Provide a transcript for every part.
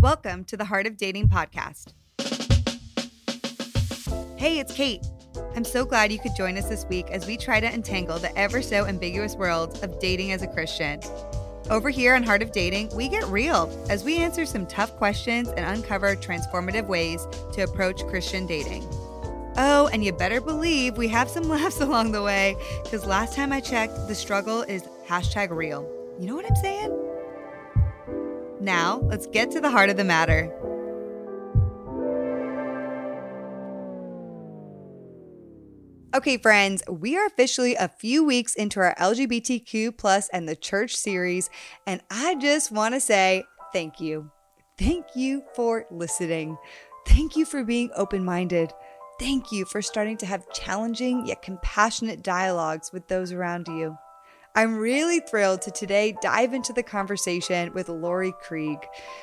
Welcome to the Heart of Dating podcast. Hey, it's Kate. I'm so glad you could join us this week as we try to untangle the ever so ambiguous world of dating as a Christian. Over here on Heart of Dating, we get real as we answer some tough questions and uncover transformative ways to approach Christian dating. Oh, and you better believe we have some laughs along the way, because last time I checked, the struggle is #real. You know what I'm saying? Now, let's get to the heart of the matter. Okay, friends, we are officially a few weeks into our LGBTQ+ and the church series, and I just want to say thank you. Thank you for listening. Thank you for being open-minded. Thank you for starting to have challenging yet compassionate dialogues with those around you. I'm really thrilled to today dive into the conversation with Lori Krieg.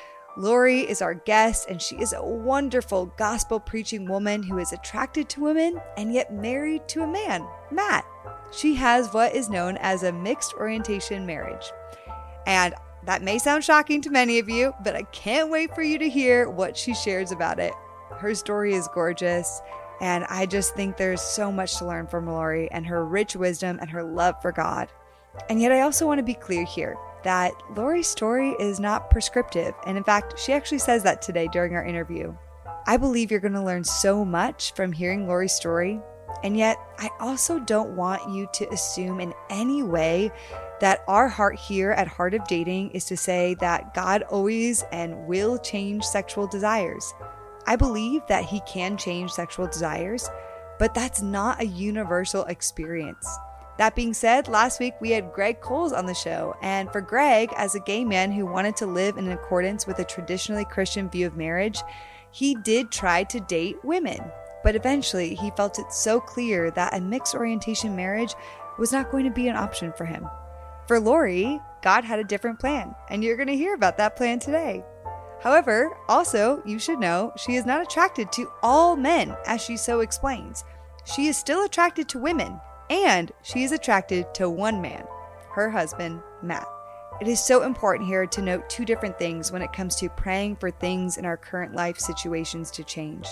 Lori is our guest, and she is a wonderful gospel-preaching woman who is attracted to women and yet married to a man, Matt. She has what is known as a mixed orientation marriage. And that may sound shocking to many of you, but I can't wait for you to hear what she shares about it. Her story is gorgeous, and I just think there's so much to learn from Lori and her rich wisdom and her love for God. And yet I also want to be clear here that Lori's story is not prescriptive. And in fact, she actually says that today during our interview. I believe you're going to learn so much from hearing Lori's story. And yet I also don't want you to assume in any way that our heart here at Heart of Dating is to say that God always and will change sexual desires. I believe that He can change sexual desires, but that's not a universal experience. That being said, last week we had Greg Coles on the show, and for Greg, as a gay man who wanted to live in accordance with a traditionally Christian view of marriage, he did try to date women, but eventually he felt it so clear that a mixed orientation marriage was not going to be an option for him. For Lori, God had a different plan, and you're going to hear about that plan today. However, also, you should know she is not attracted to all men, as she so explains. She is still attracted to women. And she is attracted to one man, her husband, Matt. It is so important here to note two different things when it comes to praying for things in our current life situations to change.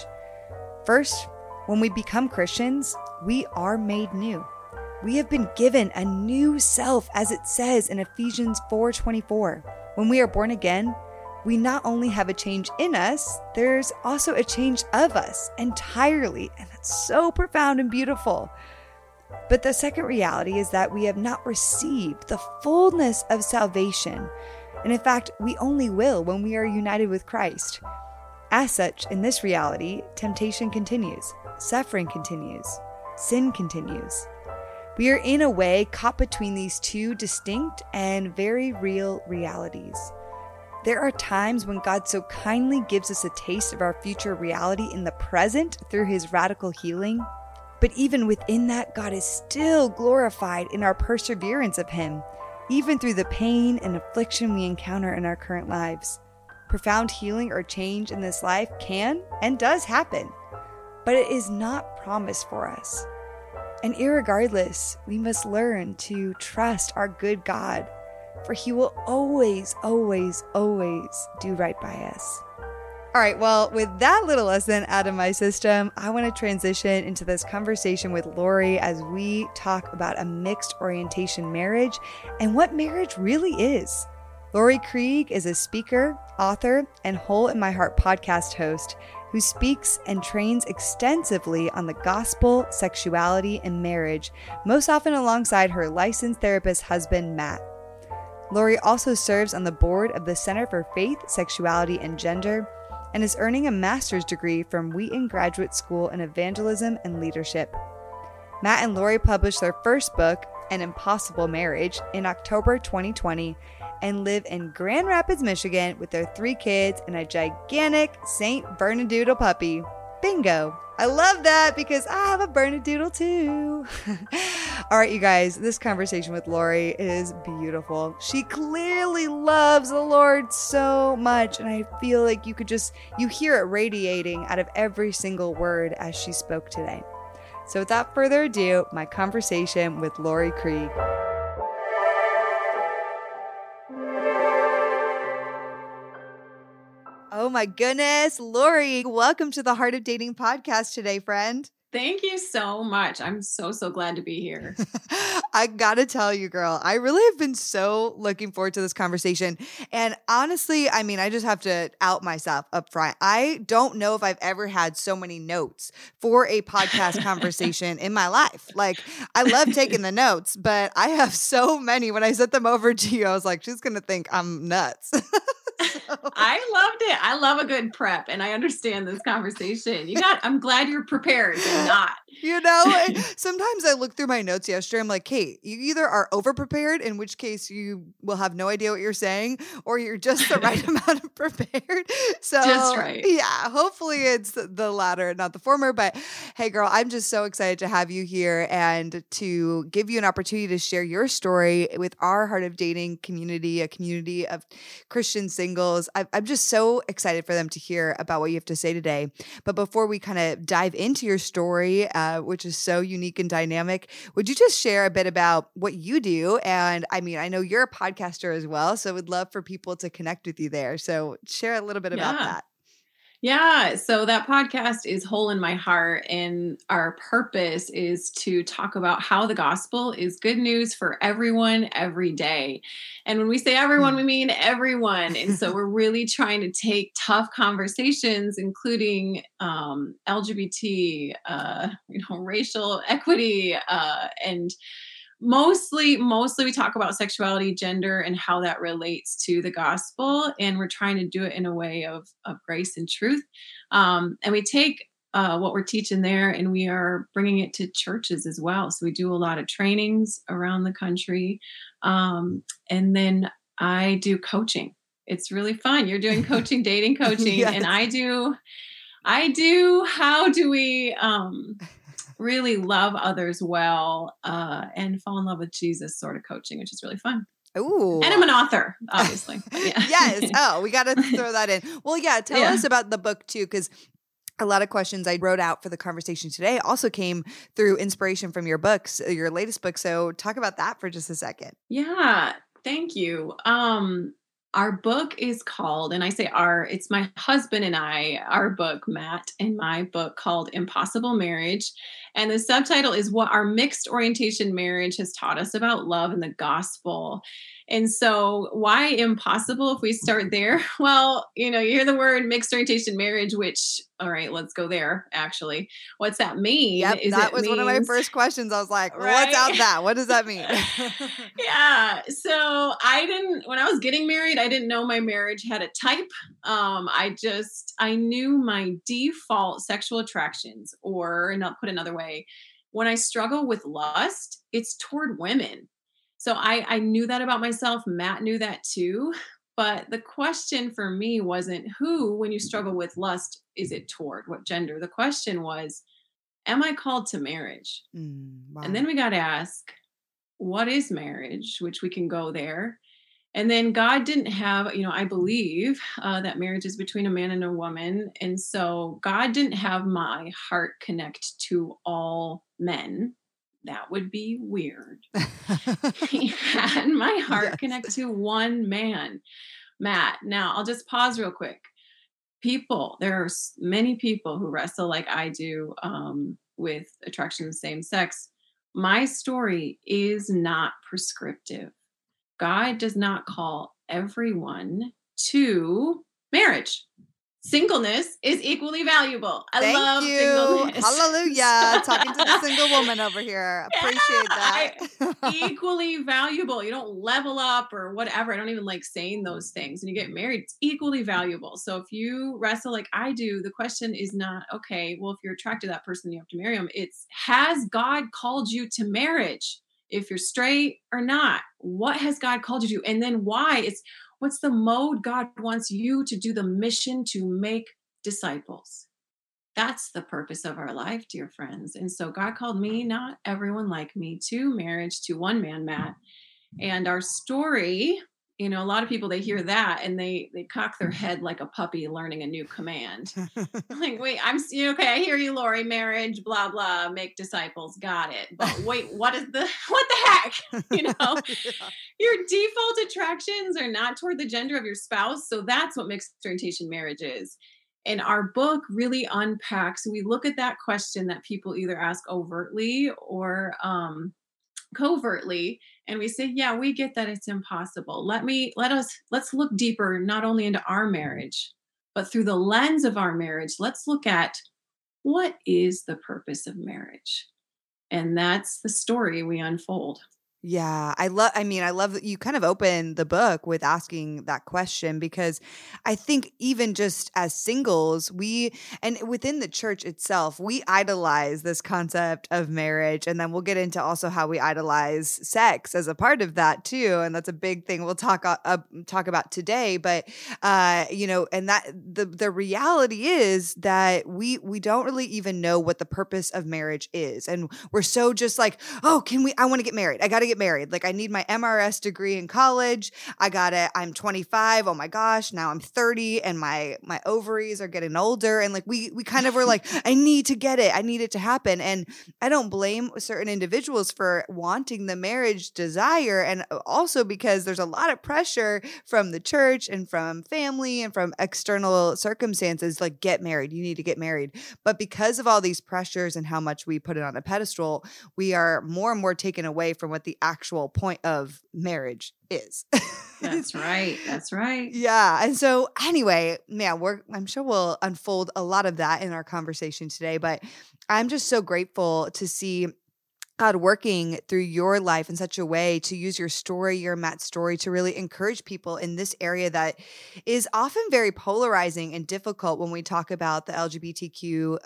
First, when we become Christians, we are made new. We have been given a new self, as it says in Ephesians 4:24. When we are born again, we not only have a change in us, there's also a change of us entirely. And that's so profound and beautiful. But the second reality is that we have not received the fullness of salvation. And in fact, we only will when we are united with Christ. As such, in this reality, temptation continues, suffering continues, sin continues. We are in a way caught between these two distinct and very real realities. There are times when God so kindly gives us a taste of our future reality in the present through His radical healing. But even within that, God is still glorified in our perseverance of Him, even through the pain and affliction we encounter in our current lives. Profound healing or change in this life can and does happen, but it is not promised for us. And irregardless, we must learn to trust our good God, for He will always, always, always do right by us. All right, well, with that little lesson out of my system, I want to transition into this conversation with Lori as we talk about a mixed orientation marriage and what marriage really is. Lori Krieg is a speaker, author, and Hole in My Heart podcast host who speaks and trains extensively on the gospel, sexuality, and marriage, most often alongside her licensed therapist husband, Matt. Lori also serves on the board of the Center for Faith, Sexuality, and Gender, and is earning a master's degree from Wheaton Graduate School in Evangelism and Leadership. Matt and Lori published their first book, An Impossible Marriage, in October 2020, and live in Grand Rapids, Michigan with their 3 kids and a gigantic St. Bernedoodle puppy. Bingo! I love that because I have a Bernedoodle too. All right, you guys, this conversation with Lori is beautiful. She clearly loves the Lord so much, and I feel like you hear it radiating out of every single word as she spoke today. So without further ado, my conversation with Lori Krieg. Oh my goodness. Lori, welcome to the Heart of Dating podcast today, friend. Thank you so much. I'm so glad to be here. I gotta tell you, girl, I really have been so looking forward to this conversation. And honestly, I mean, I just have to out myself up front. I don't know if I've ever had so many notes for a podcast conversation in my life. Like, I love taking the notes, but I have so many. When I sent them over to you, I was like, she's gonna think I'm nuts. I loved it. I love a good prep, and I understand this conversation. I'm glad you're prepared and not. Sometimes I look through my notes yesterday. I'm like, Kate, you either are over prepared, in which case you will have no idea what you're saying, or you're just the right amount of prepared. So just right. Yeah, hopefully it's the latter, not the former. But hey, girl, I'm just so excited to have you here and to give you an opportunity to share your story with our Heart of Dating community, a community of Christian singles. I'm just so excited for them to hear about what you have to say today. But before we kind of dive into your story, which is so unique and dynamic, would you just share a bit about what you do? And I mean, I know you're a podcaster as well, so we'd love for people to connect with you there. So share a little bit about that. Yeah. So that podcast is Hole in My Heart. And our purpose is to talk about how the gospel is good news for everyone every day. And when we say everyone, we mean everyone. And so we're really trying to take tough conversations, including LGBT, racial equity, and mostly we talk about sexuality, gender, and how that relates to the gospel. And we're trying to do it in a way of grace and truth. And we take what we're teaching there and we are bringing it to churches as well. So we do a lot of trainings around the country. And then I do coaching. It's really fun. You're doing coaching, dating coaching. Yes. And I do, how do we, really love others well and fall in love with Jesus sort of coaching, which is really fun. Ooh. And I'm an author, obviously. Yeah. Yes. Oh, we got to throw that in. Well, yeah. Tell us about the book too, because a lot of questions I wrote out for the conversation today also came through inspiration from your books, your latest book. So talk about that for just a second. Yeah. Thank you. Our book is called, and I say it's my husband and I, our book, Matt, and my book called Impossible Marriage. And the subtitle is What Our Mixed Orientation Marriage Has Taught Us About Love and the Gospel. And so why impossible if we start there? Well, you hear the word mixed orientation marriage, which, all right, let's go there, actually. What's that mean? Yep, that was one of my first questions. I was like, what's out that? What does that mean? Yeah. So when I was getting married, I didn't know my marriage had a type. I knew my default sexual attractions, or not put another way, when I struggle with lust, it's toward women. So I knew that about myself. Matt knew that too. But the question for me wasn't when you struggle with lust, is it toward what gender? The question was, am I called to marriage? Wow. And then we got to ask, what is marriage? Which we can go there. And then God didn't have, I believe that marriage is between a man and a woman. And so God didn't have my heart connect to all men. That would be weird. He had my heart connect to one man, Matt. Now, I'll just pause real quick. There are many people who wrestle like I do with attraction to the same sex. My story is not prescriptive. God does not call everyone to marriage. Singleness is equally valuable. I love singleness. Hallelujah. Talking to the single woman over here. Appreciate that. Equally valuable. You don't level up or whatever. I don't even like saying those things. And you get married, it's equally valuable. So if you wrestle like I do, the question is not, okay, well, if you're attracted to that person, you have to marry them. It's, has God called you to marriage? If you're straight or not, what has God called you to? And then why? What's the mode God wants you to do the mission to make disciples? That's the purpose of our life, dear friends. And so God called me, not everyone like me, to marriage, to one man, Matt. And our story a lot of people, they hear that and they cock their head like a puppy learning a new command. Like, wait, okay, I hear you, Lori. Marriage, blah blah, make disciples, got it. But wait, what the heck? Yeah. Your default attractions are not toward the gender of your spouse. So that's what mixed orientation marriage is. And our book really unpacks. We look at that question that people either ask overtly or covertly, and we say, yeah, we get that it's impossible. Let's look deeper, not only into our marriage, but through the lens of our marriage. Let's look at what is the purpose of marriage. And that's the story we unfold. Yeah, I love that you kind of open the book with asking that question because I think even just as singles, and within the church itself, we idolize this concept of marriage. And then we'll get into also how we idolize sex as a part of that too. And that's a big thing we'll talk about today. But, and that the reality is that we don't really even know what the purpose of marriage is. And we're so just like, oh, I want to get married. I got to get married. Like I need my MRS degree in college. I'm 25. Oh my gosh. Now I'm 30 and my ovaries are getting older. And like, we kind of were like, I need to get it. I need it to happen. And I don't blame certain individuals for wanting the marriage desire. And also because there's a lot of pressure from the church and from family and from external circumstances, like get married, you need to get married. But because of all these pressures and how much we put it on a pedestal, we are more and more taken away from what the actual point of marriage is. That's right. That's right. Yeah. And so anyway, yeah, I'm sure we'll unfold a lot of that in our conversation today, but I'm just so grateful to see God working through your life in such a way to use your story, your Matt's story, to really encourage people in this area that is often very polarizing and difficult when we talk about the LGBTQ,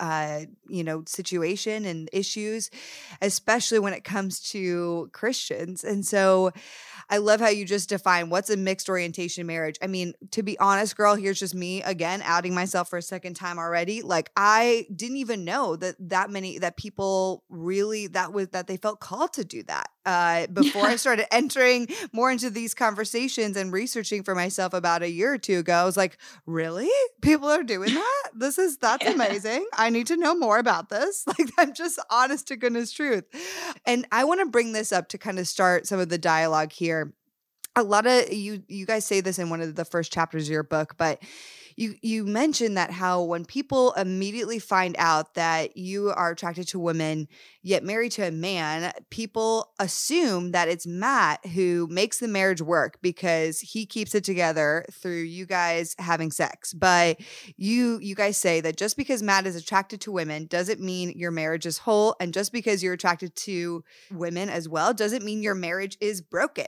situation and issues, especially when it comes to Christians. And so I love how you just define what's a mixed orientation marriage. I mean, to be honest, girl, here's just me again, outing myself for a second time already. Like I didn't even know that people really, that they felt called to do that. Before I started entering more into these conversations and researching for myself about a year or two ago, I was like, really? People are doing that? That's amazing. I need to know more about this. Like I'm just honest to goodness truth. And I want to bring this up to kind of start some of the dialogue here. A lot of you guys say this in one of the first chapters of your book, but you mentioned that how when people immediately find out that you are attracted to women yet married to a man, people assume that it's Matt who makes the marriage work because he keeps it together through you guys having sex. But you guys say that just because Matt is attracted to women doesn't mean your marriage is whole, and just because you're attracted to women as well doesn't mean your marriage is broken.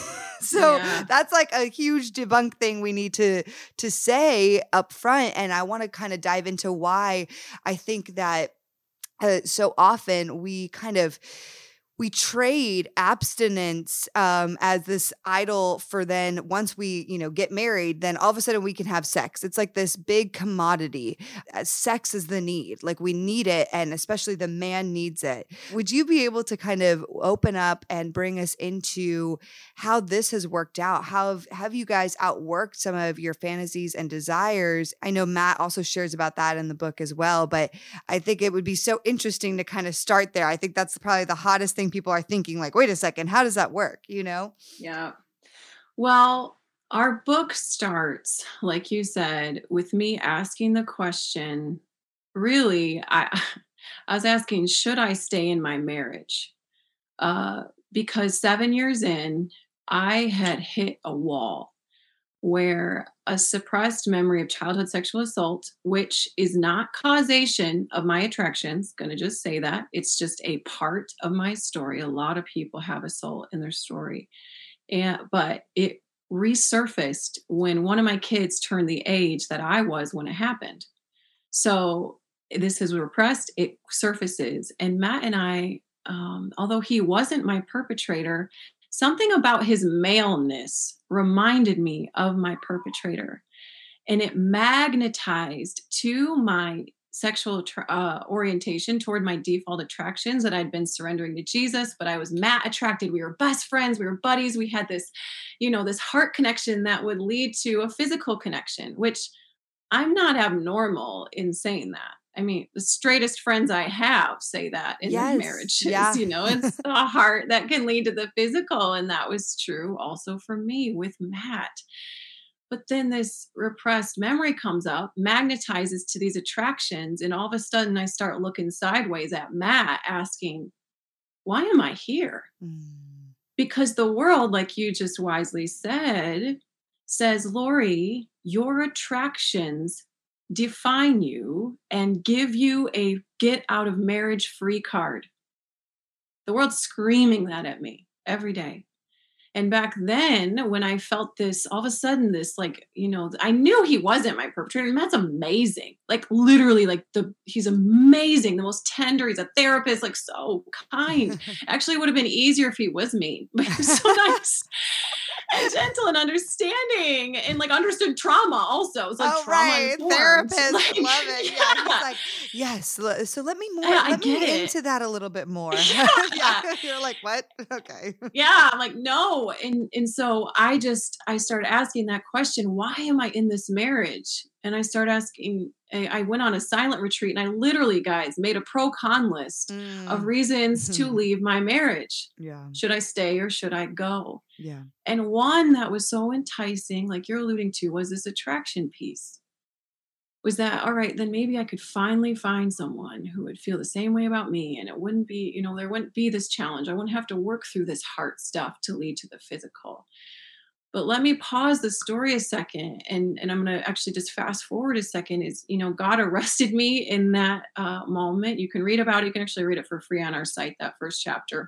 So that's like a huge debunk thing we need to say up front. And I want to kind of dive into why I think that so often we trade abstinence as this idol for then once we, get married, then all of a sudden we can have sex. It's like this big commodity. Sex is the need. Like we need it. And especially the man needs it. Would you be able to kind of open up and bring us into how this has worked out? How have you guys outworked some of your fantasies and desires? I know Matt also shares about that in the book as well, but I think it would be so interesting to kind of start there. I think that's probably the hottest thing people are thinking, like, wait a second, how does that work? Yeah. Well, our book starts, like you said, with me asking the question, really, I was asking, should I stay in my marriage? Because 7 years in, I had hit a wall where a suppressed memory of childhood sexual assault, which is not causation of my attractions, going to just say that, it's just a part of my story. A lot of people have assault in their story. But it resurfaced when one of my kids turned the age that I was when it happened. So this is repressed, it surfaces. And Matt and I, although he wasn't my perpetrator, something about his maleness reminded me of my perpetrator. And it magnetized to my sexual orientation toward my default attractions, that I'd been surrendering to Jesus, but I was Matt attracted. We were best friends. We were buddies. We had this, this heart connection that would lead to a physical connection, which I'm not abnormal in saying that. I mean, the straightest friends I have say that in their marriages, Yeah. it's the heart that can lead to the physical. And that was true also for me with Matt. But then this repressed memory comes up, magnetizes to these attractions. And all of a sudden I start looking sideways at Matt asking, why am I here? Mm. Because the world, like you just wisely said, says, Lori, your attractions define you and give you a get out of marriage free card. The world's screaming that at me every day. And back then, when I felt this, all of a sudden, this, I knew he wasn't my perpetrator. And Matt's amazing. Like, literally, he's amazing. The most tender. He's a therapist, so kind. Actually, it would have been easier if he was mean. But he was so nice and gentle and understanding and understood trauma also. It's like trauma informed. Therapist, love it. Yeah. He's like, yes. So let me get into that a little bit more. Yeah. You're like, what? Okay. Yeah. I'm like, no. And so I started asking that question, why am I in this marriage? And I started asking, I went on a silent retreat and I literally, guys, made a pro-con list of reasons to leave my marriage. Yeah. Should I stay or should I go? Yeah. And one that was so enticing, like you're alluding to, was this attraction piece. Was that, all right, then maybe I could finally find someone who would feel the same way about me. And it wouldn't be, there wouldn't be this challenge. I wouldn't have to work through this heart stuff to lead to the physical. But let me pause the story a second. And I'm going to actually just fast forward a second. Is, God arrested me in that moment. You can read about it. You can actually read it for free on our site, that first chapter.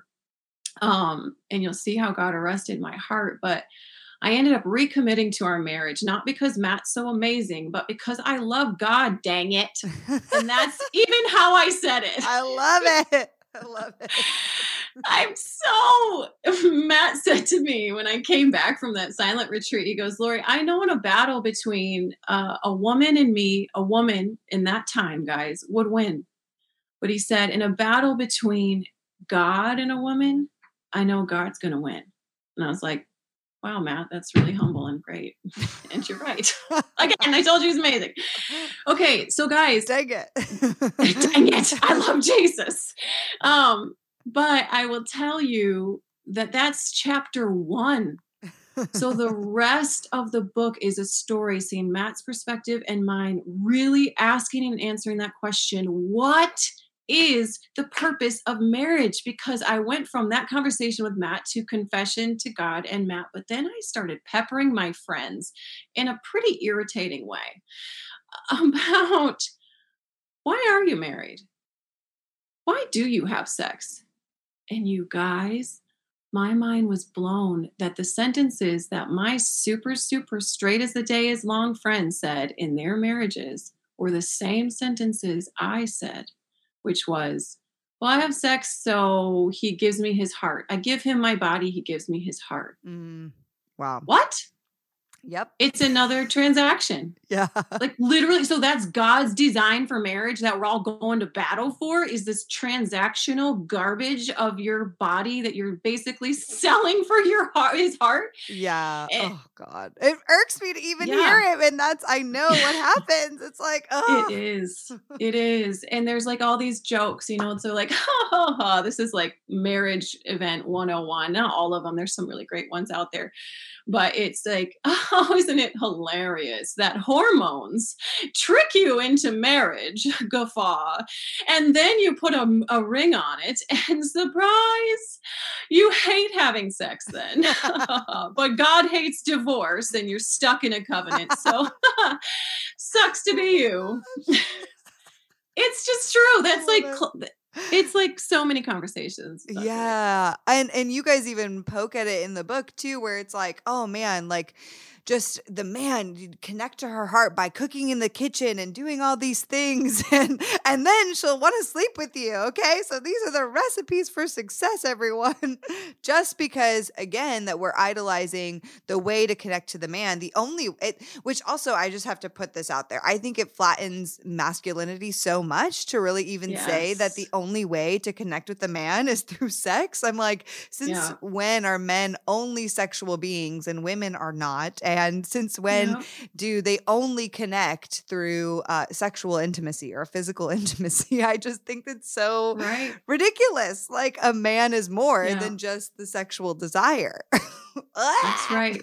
And you'll see how God arrested my heart. But I ended up recommitting to our marriage, not because Matt's so amazing, but because I love God, dang it. And that's even how I said it. I love it. Matt said to me when I came back from that silent retreat, he goes, Lori, I know in a battle between a woman and me, a woman in that time, guys, would win. But he said, in a battle between God and a woman, I know God's going to win. And I was like, wow, Matt, that's really humble and great. And you're right. Again, I told you he's amazing. Okay, so guys. Dang it. Dang it. I love Jesus. But I will tell you that that's chapter 1. So the rest of the book is a story, seeing Matt's perspective and mine, really asking and answering that question, what is the purpose of marriage? Because I went from that conversation with Matt to confession to God and Matt, but then I started peppering my friends in a pretty irritating way about, why are you married? Why do you have sex? And you guys, my mind was blown that the sentences that my super, super straight as the day is long friends said in their marriages were the same sentences I said, which was, well, I have sex, so he gives me his heart. I give him my body, he gives me his heart. Wow. What? Yep. It's another transaction. Yeah. Like literally, so that's God's design for marriage that we're all going to battle for, is this transactional garbage of your body that you're basically selling for your heart, his heart. Yeah. Oh God. It irks me to even hear it. And I know what happens. It's like, oh. It is. And there's like all these jokes, so like, this is like marriage event 101. Not all of them. There's some really great ones out there. But it's like, oh, isn't it hilarious that hormones trick you into marriage, guffaw, and then you put a ring on it, and surprise, you hate having sex then. But God hates divorce, and you're stuck in a covenant. So sucks to be you. It's just true. That's like... It's like so many conversations. Yeah. And you guys even poke at it in the book too, where it's like, oh man, like just the man, you connect to her heart by cooking in the kitchen and doing all these things. And then she'll want to sleep with you. Okay. So these are the recipes for success, everyone. Just because, again, that we're idolizing the way to connect to the man, which also I just have to put this out there. I think it flattens masculinity so much to really even say that the only way to connect with the man is through sex. I'm like, since when are men only sexual beings and women are not? And since when do they only connect through sexual intimacy or physical intimacy? I just think that's so ridiculous. Like a man is more than just the sexual desire. That's right.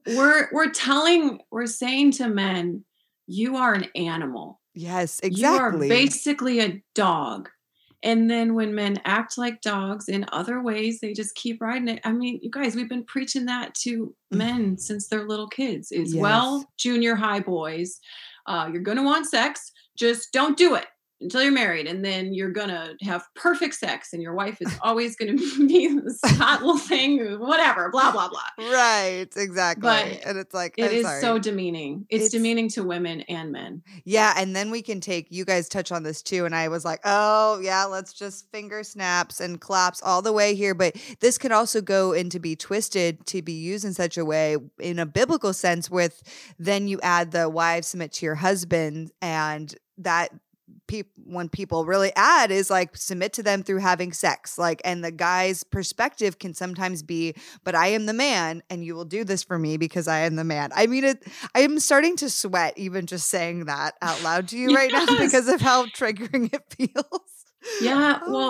We're saying to men, you are an animal. Yes, exactly. You are basically a dog. And then when men act like dogs in other ways, they just keep riding it. I mean, you guys, we've been preaching that to men since they're little kids well, junior high boys, you're going to want sex. Just don't do it until you're married. And then you're going to have perfect sex and your wife is always going to be this hot little thing, whatever, blah, blah, blah. Right. Exactly. But and it's like, it is so demeaning. It's demeaning to women and men. Yeah. And then we can you guys touch on this too. And I was like, oh yeah, let's just finger snaps and claps all the way here. But this could also go into be twisted to be used in such a way in a biblical sense with then you add the wives submit to your husband and that when people really add is like submit to them through having sex, like, and the guy's perspective can sometimes be, but I am the man and you will do this for me because I am the man. I mean, I am starting to sweat even just saying that out loud to you right now because of how triggering it feels. Yeah. Well,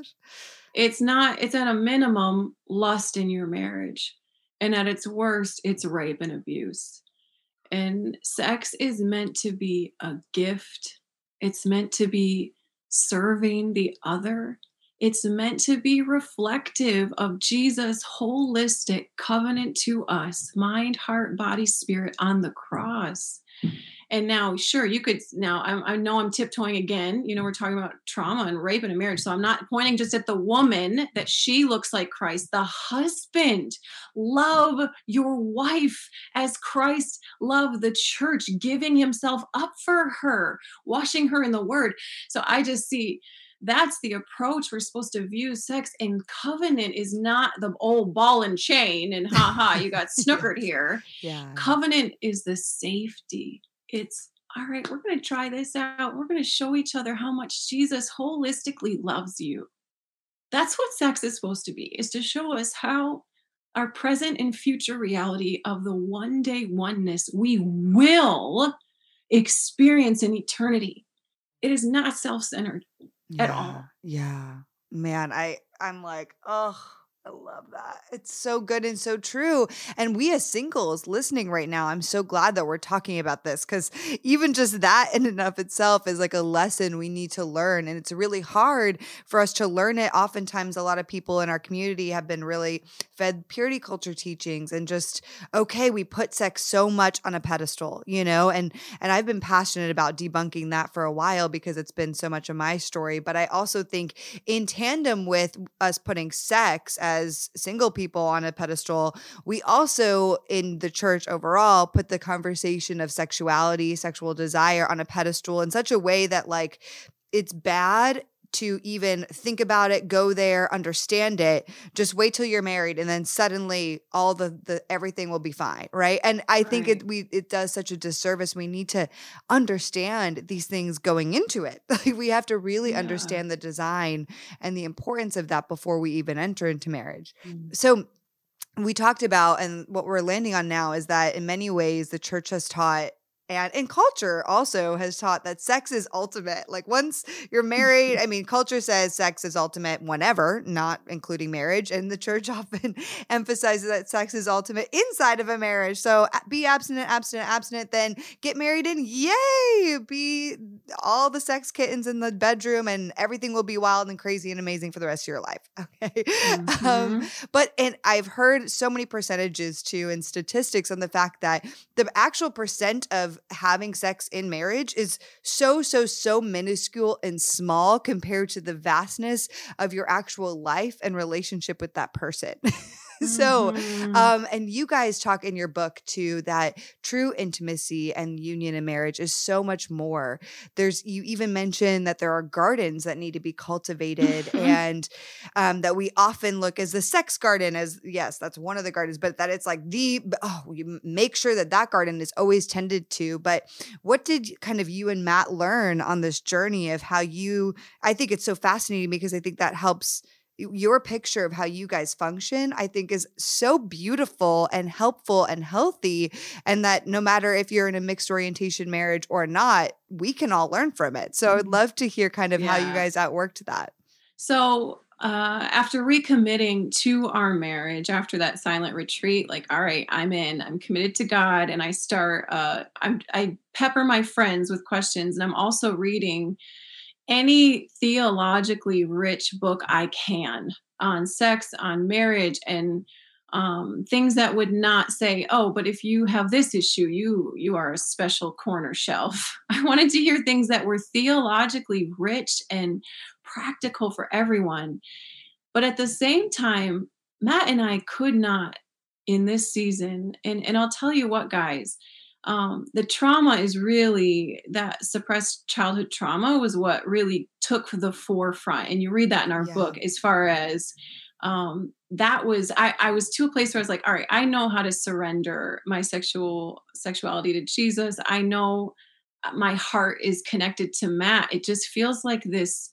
it's at a minimum lust in your marriage. And at its worst, it's rape and abuse. And sex is meant to be a gift. It's meant to be serving the other. It's meant to be reflective of Jesus' holistic covenant to us, mind, heart, body, spirit on the cross. And now, sure, I know I'm tiptoeing again. We're talking about trauma and rape in a marriage. So I'm not pointing just at the woman that she looks like Christ. The husband, love your wife as Christ loved the church, giving himself up for her, washing her in the word. So I just see that's the approach we're supposed to view sex. And covenant is not the old ball and chain and you got snookered here. Yeah. Covenant is the safety. It's all right. We're going to try this out. We're going to show each other how much Jesus holistically loves you. That's what sex is supposed to be, is to show us how our present and future reality of the one day oneness we will experience in eternity. It is not self-centered at all. Yeah. Man, I'm like, oh, I love that. It's so good and so true. And we as singles listening right now, I'm so glad that we're talking about this because even just that in and of itself is like a lesson we need to learn. And it's really hard for us to learn it. Oftentimes, a lot of people in our community have been really fed purity culture teachings and just, okay, we put sex so much on a pedestal, and I've been passionate about debunking that for a while because it's been so much of my story. But I also think in tandem with us putting sex as single people on a pedestal, we also in the church overall put the conversation of sexuality, sexual desire on a pedestal in such a way that like it's bad to even think about it, go there, understand it. Just wait till you're married and then suddenly all the everything will be fine, right? And I think it does such a disservice. We need to understand these things going into it. Like we have to really understand the design and the importance of that before we even enter into marriage. So we talked about, and what we're landing on now is that in many ways the church has taught and in culture also has taught that sex is ultimate. Like once you're married, I mean, culture says sex is ultimate whenever, not including marriage. And the church often emphasizes that sex is ultimate inside of a marriage. So be abstinent, then get married and yay, be all the sex kittens in the bedroom and everything will be wild and crazy and amazing for the rest of your life. Okay. And I've heard so many percentages too and statistics on the fact that the actual percent of having sex in marriage is so minuscule and small compared to the vastness of your actual life and relationship with that person. So, Mhm. and you guys talk in your book too that true intimacy and union in marriage is so much more. You even mention that there are gardens that need to be cultivated, and that we often look as the sex garden as, yes, that's one of the gardens, but that it's like you make sure that that garden is always tended to. But what did kind of you and Matt learn on this journey of how I think it's so fascinating because I think that helps your picture of how you guys function, I think is so beautiful and helpful and healthy. And that no matter if you're in a mixed orientation marriage or not, we can all learn from it. So I would love to hear kind of how you Yeah. guys outworked that. So after recommitting to our marriage, after that silent retreat, like, all right, I'm in, I'm committed to God. And I start, I pepper my friends with questions. And I'm also reading any theologically rich book I can on sex, on marriage, and things that would not say, "Oh, but if you have this issue, you are a special corner shelf." I wanted to hear things that were theologically rich and practical for everyone. But at the same time, Matt and I could not in this season, and I'll tell you what, guys, the trauma is really that suppressed childhood trauma was what really took the forefront. And you read that in our Yeah. book as far as that was I was to a place where I was like, all right, I know how to surrender my sexuality to Jesus. I know my heart is connected to Matt. It just feels like this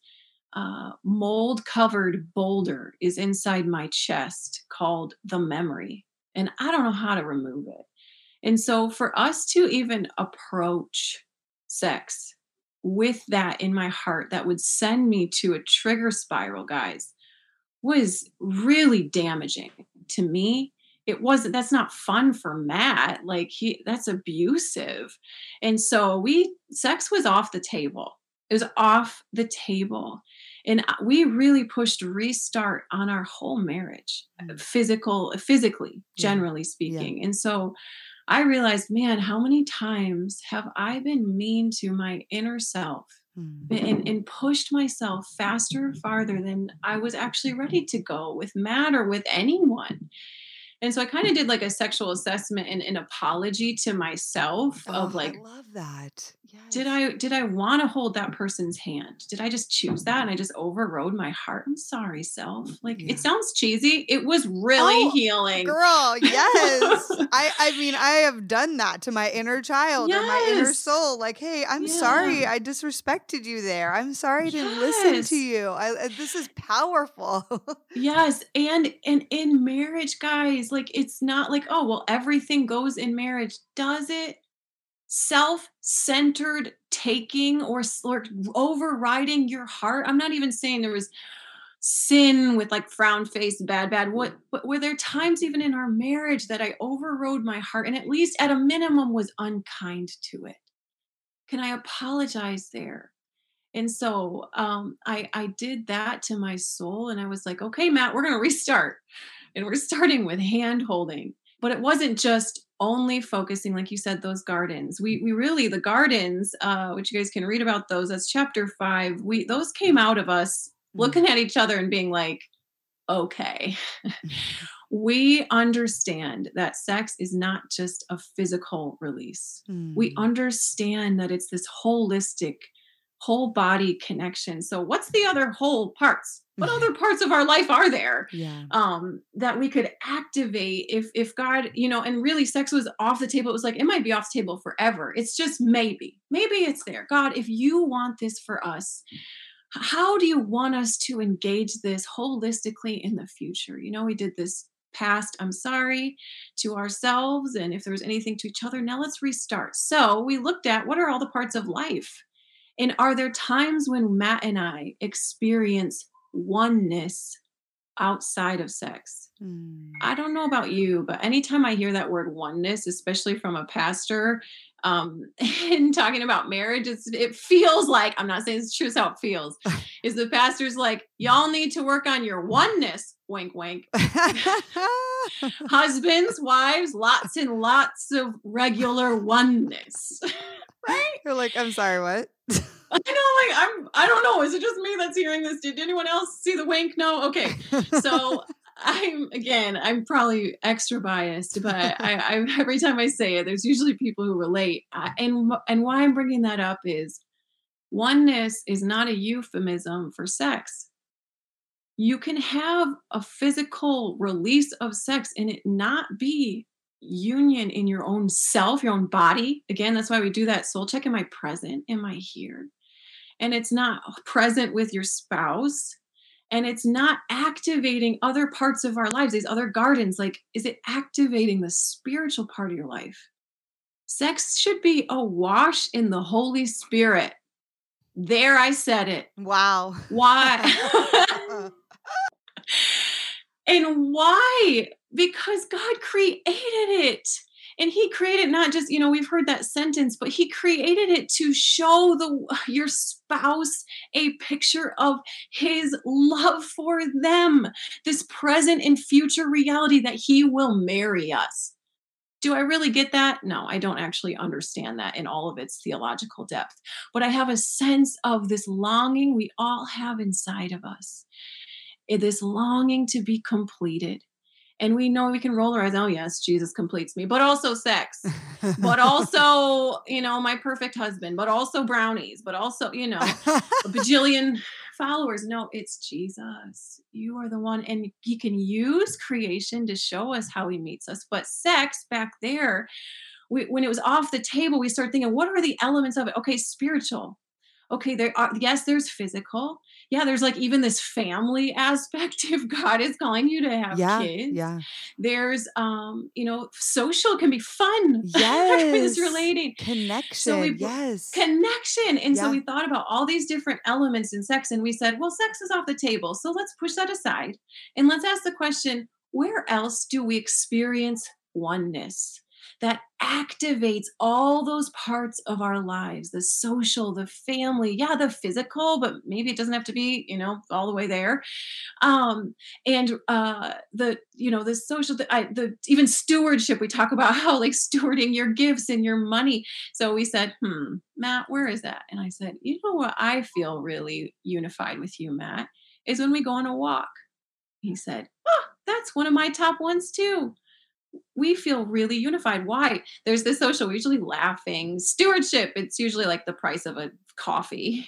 mold covered boulder is inside my chest called the memory. And I don't know how to remove it. And so for us to even approach sex with that in my heart that would send me to a trigger spiral, guys, was really damaging to me. That's not fun for Matt. Like that's abusive. And so sex was off the table. It was off the table. And we really pushed restart on our whole marriage, physically, Yeah. generally Yeah. speaking. And so I realized, man, how many times have I been mean to my inner self and pushed myself faster, farther than I was actually ready to go with Matt or with anyone? And so I kind of did like a sexual assessment and an apology to myself of Oh, I like, love that. did Yes. I want to hold that person's hand? Did I just choose that and I just overrode my heart? I'm sorry, self. Like it Yeah. sounds cheesy. It was really Oh, healing. girl, yes. I mean, I have done that to my inner child or my inner Yes. soul. Like, hey, I'm Yeah. sorry I disrespected you there. I'm sorry I didn't listen to Yes. you. This is powerful. Yes, and in marriage, guys, like it's not like, oh, well, everything goes in marriage. Does it? Self-centered taking or overriding your heart. I'm not even saying there was sin with like frown face, bad. What but were there times even in our marriage that I overrode my heart and at least at a minimum was unkind to it? Can I apologize there? And so I did that to my soul, and I was like, okay, Matt, we're gonna restart, and we're starting with hand holding. But it wasn't just only focusing, like you said, those gardens. We really the gardens, which you guys can read about those. That's chapter 5. Those came out of us Mm. looking at each other and being like, okay, we understand that sex is not just a physical release. We Mm. understand that it's this holistic, whole body connection. So, what's the other whole parts? What other parts of our life are there Yeah. that we could activate if God, and really sex was off the table? It was like, it might be off the table forever. It's just maybe it's there. God, if you want this for us, how do you want us to engage this holistically in the future? We did this past I'm sorry to ourselves, and if there was anything to each other, now let's restart. So we looked at what are all the parts of life, and are there times when Matt and I experience oneness outside of sex? Mm. I don't know about you, but anytime I hear that word oneness, especially from a pastor, and talking about marriage, it feels like, I'm not saying it's true, it's how it feels, is the pastor's like, y'all need to work on your oneness, wink, wink. Husbands, wives, lots and lots of regular oneness. Right? You're like, I'm sorry, what? I know, I don't know. Is it just me that's hearing this? Did anyone else see the wink? No? Okay. So I'm probably extra biased, but I every time I say it, there's usually people who relate. And why I'm bringing that up is oneness is not a euphemism for sex. You can have a physical release of sex and it not be union in your own self, your own body. Again, that's why we do that soul check. Am I present? Am I here? And it's not present with your spouse. And it's not activating other parts of our lives, these other gardens. Like, is it activating the spiritual part of your life? Sex should be a wash in the Holy Spirit. There, I said it. Wow. Why? And why? Because God created it. And he created not just, we've heard that sentence, but he created it to show your spouse a picture of his love for them, this present and future reality that he will marry us. Do I really get that? No, I don't actually understand that in all of its theological depth, but I have a sense of this longing we all have inside of us, this longing to be completed. And we know we can roll our eyes. Oh, yes, Jesus completes me, but also sex, but also, my perfect husband, but also brownies, but also, a bajillion followers. No, it's Jesus. You are the one. And he can use creation to show us how he meets us. But sex back there, when it was off the table, we started thinking, what are the elements of it? Okay, spiritual. Okay, there's physical. Yeah, there's like even this family aspect if God is calling you to have kids. Yeah. There's social can be fun. Yes. It's relating. Connection. Connection. And so we thought about all these different elements in sex and we said, well, sex is off the table. So let's push that aside. And let's ask the question, where else do we experience oneness that activates all those parts of our lives, the social, the family, the physical, but maybe it doesn't have to be, all the way there. The social, the even stewardship, we talk about how like stewarding your gifts and your money. So we said, Matt, where is that? And I said, you know what I feel really unified with you, Matt, is when we go on a walk. He said, that's one of my top ones too. We feel really unified. Why? There's this social, we're usually laughing. Stewardship, it's usually like the price of a coffee.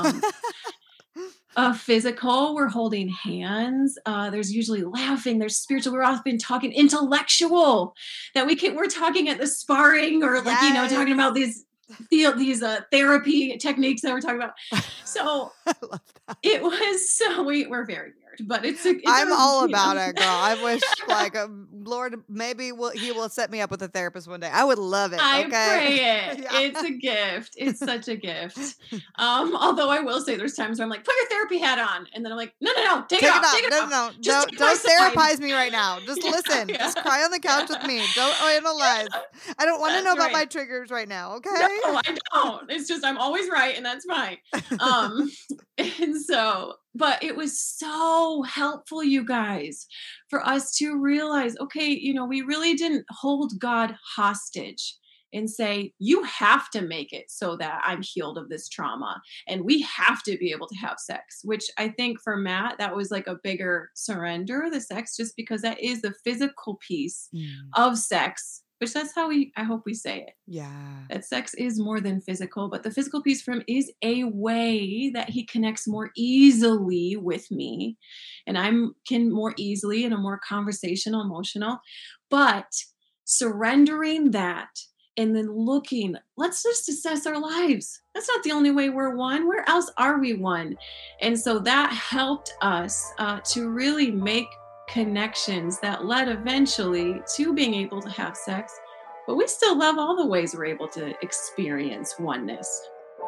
Physical, we're holding hands. There's usually laughing. There's spiritual. We're often talking intellectual that we're talking at the sparring or talking about these therapy techniques that we're talking about. So I love that. It was we're very weird, but I'm all about it, girl. I wish Lord, maybe he will set me up with a therapist one day. I would love it. I okay? pray it. Yeah. It's a gift. It's such a gift. Although I will say there's times where I'm like, put your therapy hat on. And then I'm like, no, take it off. No. Don't therapize me right now. Just listen. Yeah. Just cry on the couch with me. Don't analyze. Yeah. I don't want to know about my triggers right now. Okay. No, I don't. It's just, I'm always right. And that's fine. And so, but it was so helpful, you guys, for us to realize, okay, we really didn't hold God hostage and say, you have to make it so that I'm healed of this trauma. And we have to be able to have sex, which I think for Matt, that was like a bigger surrender, the sex, just because that is the physical piece of sex. Which that's how I hope we say it. Yeah. That sex is more than physical, but the physical piece for him is a way that he connects more easily with me. And I can more easily in a more conversational, emotional, but surrendering that and then looking, let's just assess our lives. That's not the only way we're one. Where else are we one? And so that helped us to really make connections that led eventually to being able to have sex, but we still love all the ways we're able to experience oneness.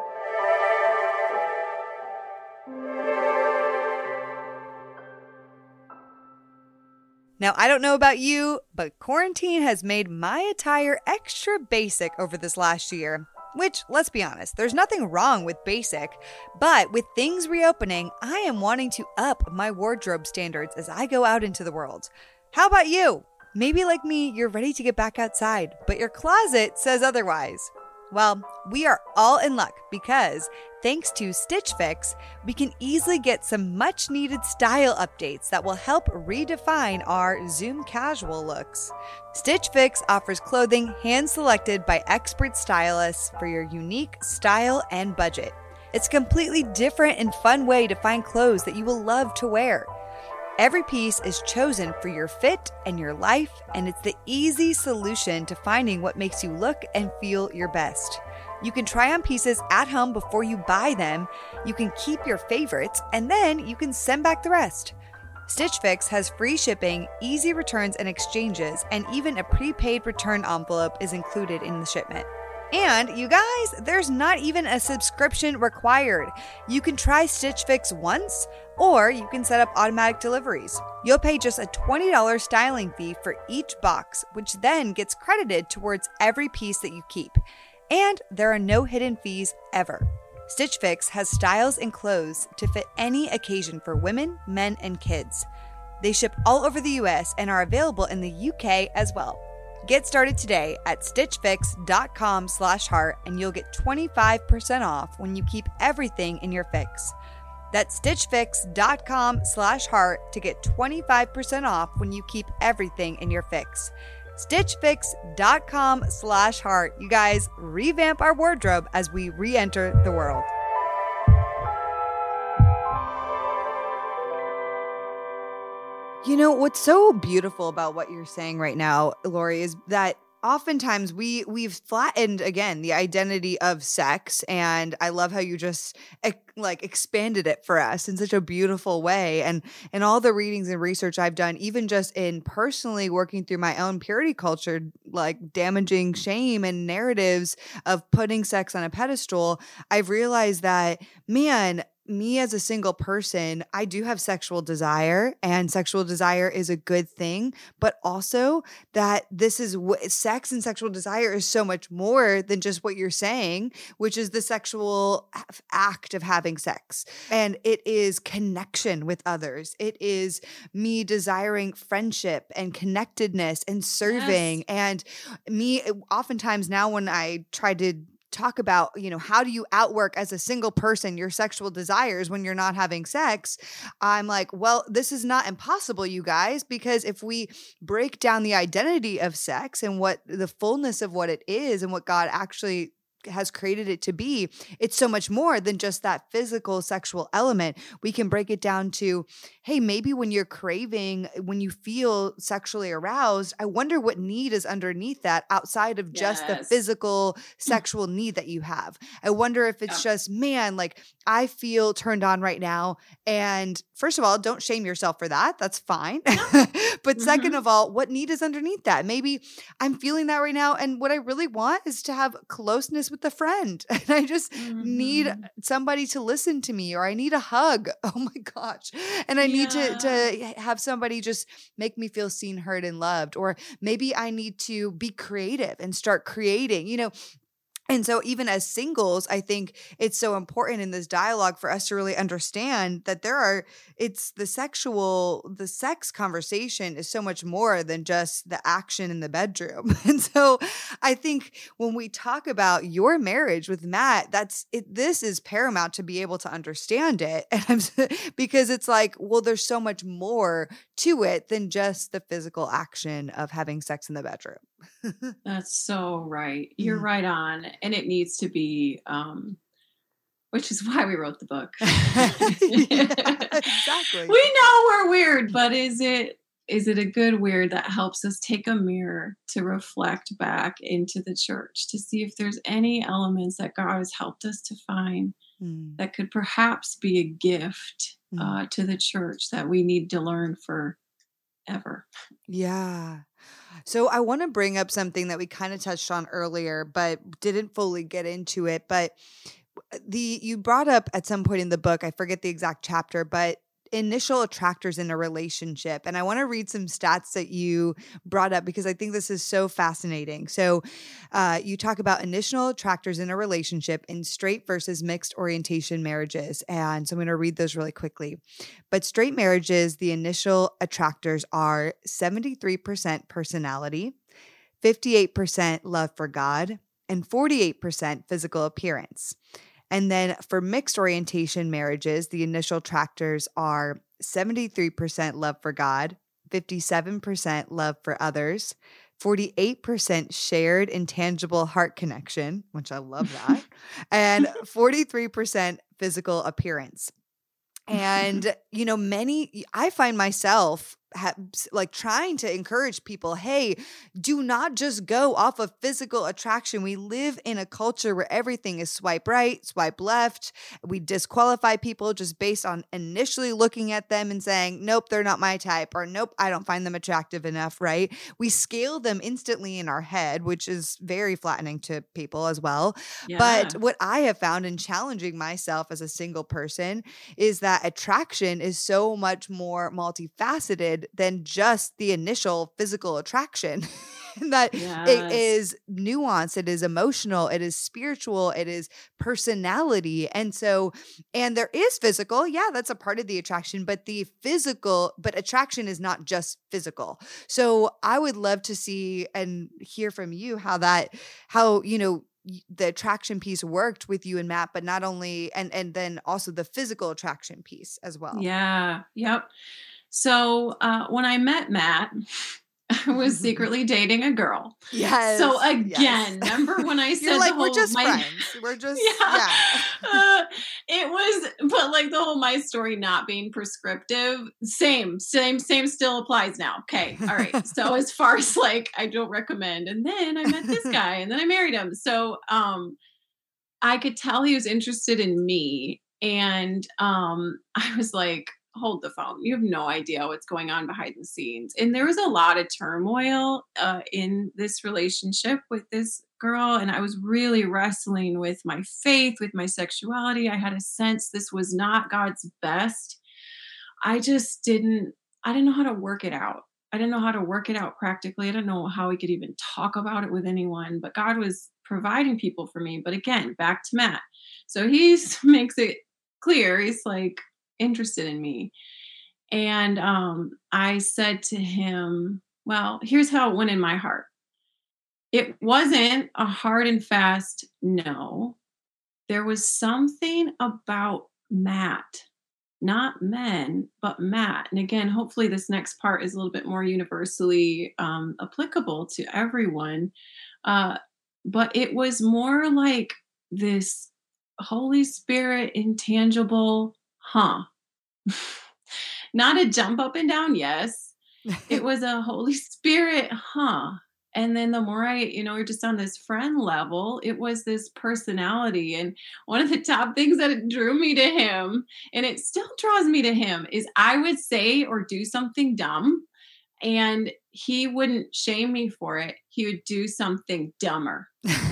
Now, I don't know about you, but quarantine has made my attire extra basic over this last year. Which, let's be honest, there's nothing wrong with basic, but with things reopening, I am wanting to up my wardrobe standards as I go out into the world. How about you? Maybe like me, you're ready to get back outside, but your closet says otherwise. Well, we are all in luck because thanks to Stitch Fix, we can easily get some much needed style updates that will help redefine our Zoom casual looks. Stitch Fix offers clothing hand selected by expert stylists for your unique style and budget. It's a completely different and fun way to find clothes that you will love to wear. Every piece is chosen for your fit and your life, and it's the easy solution to finding what makes you look and feel your best. You can try on pieces at home before you buy them, you can keep your favorites, and then you can send back the rest. Stitch Fix has free shipping, easy returns and exchanges, and even a prepaid return envelope is included in the shipment. And you guys, there's not even a subscription required. You can try Stitch Fix once, or you can set up automatic deliveries. You'll pay just a $20 styling fee for each box, which then gets credited towards every piece that you keep. And there are no hidden fees ever. Stitch Fix has styles and clothes to fit any occasion for women, men, and kids. They ship all over the US and are available in the UK as well. Get started today at stitchfix.com/heart and you'll get 25% off when you keep everything in your fix. That's stitchfix.com/heart to get 25% off when you keep everything in your fix. stitchfix.com/heart. You guys, revamp our wardrobe as we re-enter the world. You know, what's so beautiful about what you're saying right now, Lori, is that oftentimes we've flattened, again, the identity of sex. And I love how you just expanded it for us in such a beautiful way. And all the readings and research I've done, even just in personally working through my own purity culture, like damaging shame and narratives of putting sex on a pedestal, I've realized that, man, me as a single person, I do have sexual desire, and sexual desire is a good thing, but also that this is sex and sexual desire is so much more than just what you're saying, which is the sexual act of having sex. And it is connection with others. It is me desiring friendship and connectedness and serving. Yes. And me, oftentimes now when I try to talk about, how do you outwork as a single person your sexual desires when you're not having sex? I'm like, well, this is not impossible, you guys, because if we break down the identity of sex and what the fullness of what it is and what God actually has created it to be, it's so much more than just that physical sexual element. We can break it down to, hey, maybe when you're craving, when you feel sexually aroused, I wonder what need is underneath that outside of just the physical sexual need that you have. I wonder if it's just, man, like I feel turned on right now. And first of all, don't shame yourself for that. That's fine. But second of all, what need is underneath that? Maybe I'm feeling that right now. And what I really want is to have closeness with a friend. And I just need somebody to listen to me, or I need a hug. Oh my gosh. And I need to have somebody just make me feel seen, heard, and loved. Or maybe I need to be creative and start creating, And so even as singles, I think it's so important in this dialogue for us to really understand that the sex conversation is so much more than just the action in the bedroom. And so I think when we talk about your marriage with Matt, this is paramount to be able to understand it. And because it's like, well, there's so much more to it than just the physical action of having sex in the bedroom. That's so right. You're right on. And it needs to be, which is why we wrote the book. Exactly. We know we're weird, but is it a good weird that helps us take a mirror to reflect back into the church to see if there's any elements that God has helped us to find that could perhaps be a gift to the church that we need to learn forever. Yeah. So I want to bring up something that we kind of touched on earlier, but didn't fully get into it. But you brought up at some point in the book, I forget the exact chapter, but initial attractors in a relationship. And I want to read some stats that you brought up because I think this is so fascinating. So you talk about initial attractors in a relationship in straight versus mixed orientation marriages. And so I'm going to read those really quickly. But straight marriages, the initial attractors are 73% personality, 58% love for God, and 48% physical appearance. And then for mixed orientation marriages, the initial attractors are 73% love for God, 57% love for others, 48% shared intangible heart connection, which I love that, and 43% physical appearance. And, I find myself like trying to encourage people, hey, do not just go off of physical attraction. We live in a culture where everything is swipe right, swipe left. We disqualify people just based on initially looking at them and saying, nope, they're not my type, or nope, I don't find them attractive enough, right? We scale them instantly in our head, which is very flattening to people as well. Yeah. But what I have found in challenging myself as a single person is that attraction is so much more multifaceted than just the initial physical attraction. That it is nuanced, it is emotional, it is spiritual, it is personality. And there is physical. Yeah, that's a part of the attraction, but attraction is not just physical. So I would love to see and hear from you how the attraction piece worked with you and Matt, but not only, and then also the physical attraction piece as well. Yeah. Yep. So when I met Matt, I was secretly dating a girl. Yes. So again, remember when I said you're like, we're just friends. We're just, yeah. It was, but like the whole my story not being prescriptive, same still applies now. Okay. All right. So as far as like, I don't recommend. And then I met this guy and then I married him. So I could tell he was interested in me. And I was like, hold the phone. You have no idea what's going on behind the scenes. And there was a lot of turmoil in this relationship with this girl. And I was really wrestling with my faith, with my sexuality. I had a sense this was not God's best. I didn't know how to work it out. I didn't know how to work it out practically. I didn't know how we could even talk about it with anyone, but God was providing people for me. But again, back to Matt. So he makes it clear. He's like, interested in me. And I said to him, well, here's how it went in my heart. It wasn't a hard and fast no. There was something about Matt, not men, but Matt. And again, hopefully this next part is a little bit more universally applicable to everyone. But it was more like this Holy Spirit intangible, not a jump up and down. Yes. It was a Holy Spirit, And then the more we're just on this friend level, it was this personality. And one of the top things that drew me to him, and it still draws me to him, is I would say or do something dumb and he wouldn't shame me for it. He would do something dumber.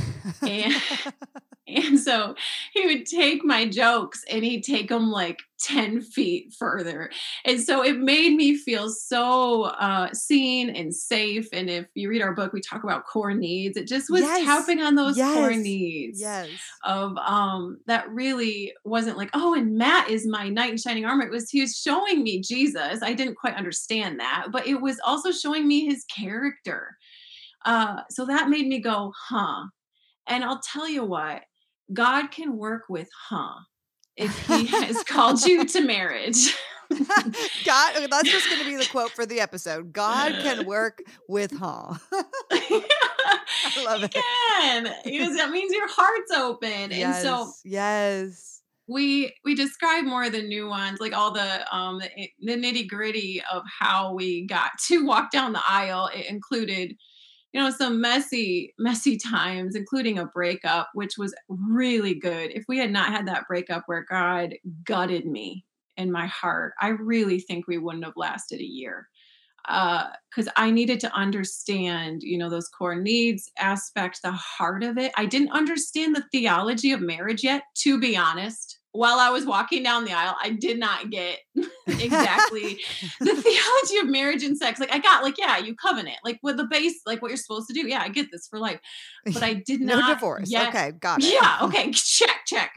And so he would take my jokes and he'd take them like 10 feet further. And so it made me feel so seen and safe. And if you read our book, we talk about core needs. It just was tapping on those core needs of that really wasn't like, oh, and Matt is my knight in shining armor. He was showing me Jesus. I didn't quite understand that, but it was also showing me his character. So that made me go, And I'll tell you what, God can work with if he has called you to marriage. God, that's just going to be the quote for the episode. God can work with I love it. Because that means your heart's open. Yes, and so we describe more of the nuance, like all the nitty gritty of how we got to walk down the aisle. It included some messy times, including a breakup, which was really good. If we had not had that breakup where God gutted me in my heart, I really think we wouldn't have lasted a year. Because I needed to understand, those core needs aspect, the heart of it. I didn't understand the theology of marriage yet, to be honest. While I was walking down the aisle, I did not get exactly the theology of marriage and sex. Like I got you covenant, like with the base, like what you're supposed to do. Yeah, I get this for life. But I did not. No divorce. Yet. Okay, got it. Yeah, okay, check.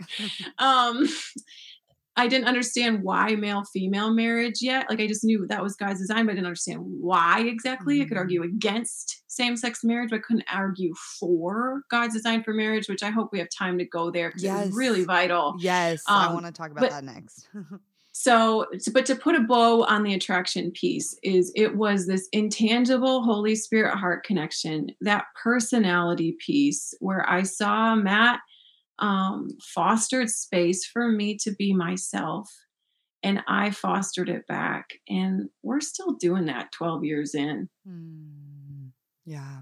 I didn't understand why male-female marriage yet. Like I just knew that was God's design, but I didn't understand why exactly. I could argue against same-sex marriage, but couldn't argue for God's design for marriage, which I hope we have time to go there because it was really Yes. vital. Yes. I want to talk about But that next. but to put a bow on the attraction piece is it was this intangible Holy Spirit heart connection, that personality piece where I saw Matt fostered space for me to be myself, and I fostered it back. And we're still doing that 12 years in. Yeah.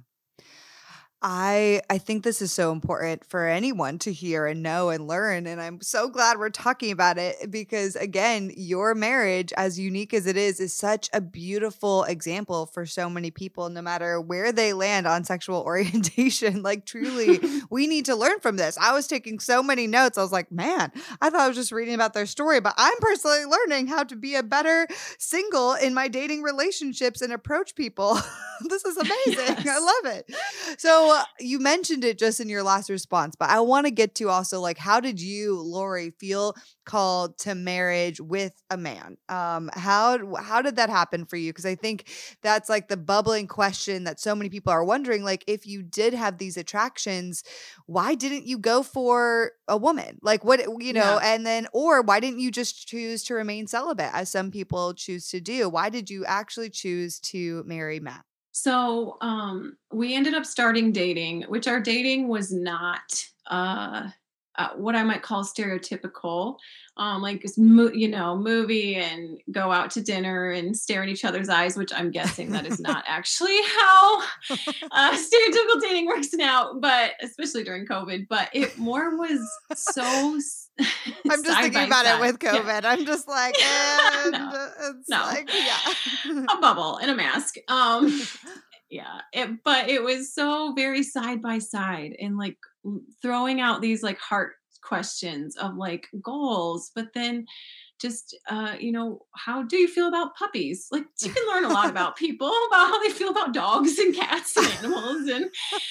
I think this is so important for anyone to hear and know and learn. And I'm so glad we're talking about it because, again, your marriage, as unique as it is such a beautiful example for so many people, no matter where they land on sexual orientation. Like, truly, we need to learn from this. I was taking so many notes. I was like, man, I thought I was just reading about their story, but I'm personally learning how to be a better single in my dating relationships and approach people. This is amazing. Yes. I love it. So you mentioned it just in your last response, but I want to get to also, like, how did you, Lori, feel called to marriage with a man? How did that happen for you? Because I think that's like the bubbling question that so many people are wondering. Like, if you did have these attractions, why didn't you go for a woman? Like, what, Yeah. and then, or why didn't you just choose to remain celibate as some people choose to do? Why did you actually choose to marry Matt? So we ended up starting dating, which our dating was not what I might call stereotypical, like this movie and go out to dinner and stare in each other's eyes, which I'm guessing that is not actually how stereotypical dating works now, but especially during COVID. But it more was so. I'm just thinking about it with COVID. Yeah. I'm just like, and no, it's no. like, yeah, a bubble and a mask. Yeah, but it was so very side by side and like throwing out these like heart questions of like goals, but then just how do you feel about puppies? Like you can learn a lot about people, about how they feel about dogs and cats and animals, and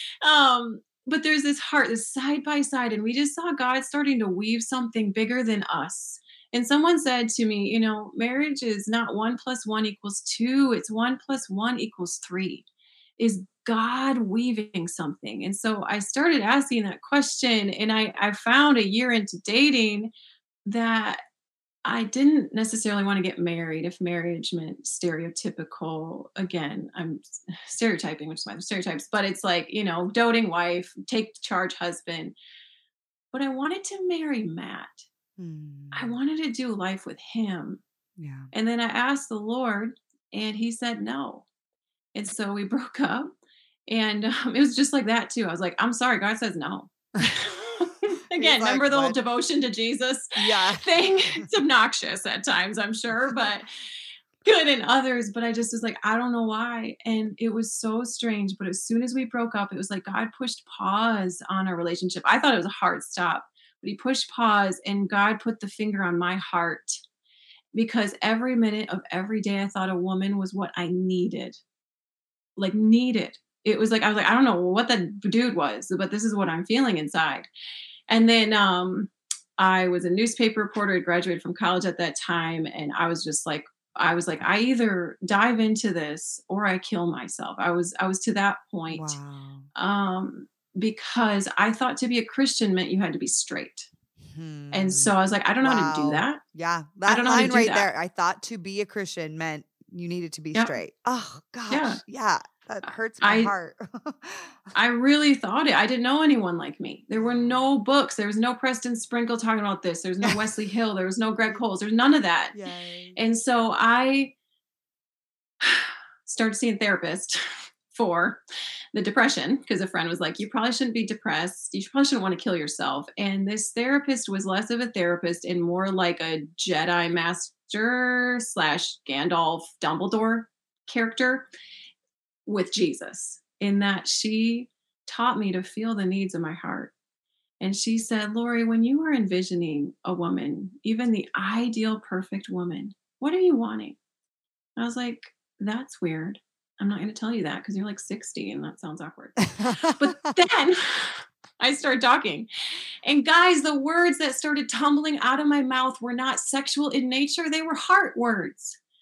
but there's this heart, this side by side, and we just saw God starting to weave something bigger than us. And someone said to me, marriage is not 1 + 1 = 2, it's 1 + 1 = 3. Is God weaving something? And so I started asking that question, and I found a year into dating that I didn't necessarily want to get married if marriage meant stereotypical. Again, I'm stereotyping, which is why the stereotypes, but it's like, doting wife, take charge husband. But I wanted to marry Matt. I wanted to do life with him. Yeah. And then I asked the Lord, and he said no. And so we broke up. And it was just like that, too. I was like, I'm sorry, God says no. Again, like, remember the whole what? devotion to Jesus Yeah. thing? It's obnoxious at times, I'm sure, but good in others. But I just was like, I don't know why. And it was so strange. But as soon as we broke up, it was like God pushed pause on our relationship. I thought it was a hard stop, but he pushed pause and God put the finger on my heart because every minute of every day, I thought a woman was what I needed. Like needed. It was like, I was like, I don't know what that dude was, but this is what I'm feeling inside. And then I was a newspaper reporter. I graduated from college at that time. And I was like, I either dive into this or I kill myself. I was to that point. Wow. Because I thought to be a Christian meant you had to be straight. And so I was like, I don't know how to do that. Yeah. I don't know how to do right that. there. I thought to be a Christian meant you needed to be straight. Oh gosh. Yeah. That hurts my heart. I really thought it. I didn't know anyone like me. There were no books. There was no Preston Sprinkle talking about this. There's no Wesley Hill. There was no Greg Coles. There's none of that. Yay. And so I started seeing a therapist for the depression because a friend was like, you probably shouldn't be depressed. You probably shouldn't want to kill yourself. And this therapist was less of a therapist and more like a Jedi master / Gandalf Dumbledore character with Jesus, in that she taught me to feel the needs of my heart. And she said, Lori, when you are envisioning a woman, even the ideal perfect woman, what are you wanting? I was like, that's weird. I'm not going to tell you that because you're like 60 and that sounds awkward. But then I started talking. And guys, the words that started tumbling out of my mouth were not sexual in nature. They were heart words.